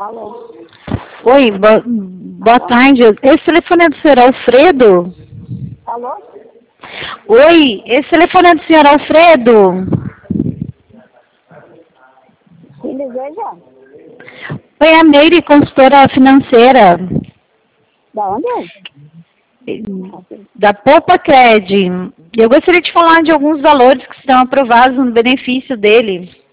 Alô? Oi, boa tarde. Esse telefone é do senhor Alfredo? Alô? Oi, esse telefone é do senhor Alfredo? Quem deseja? Oi, a Meire, consultora financeira. Da onde? Da Poupa Cred. Eu gostaria de falar de alguns valores que serão aprovados no benefício dele.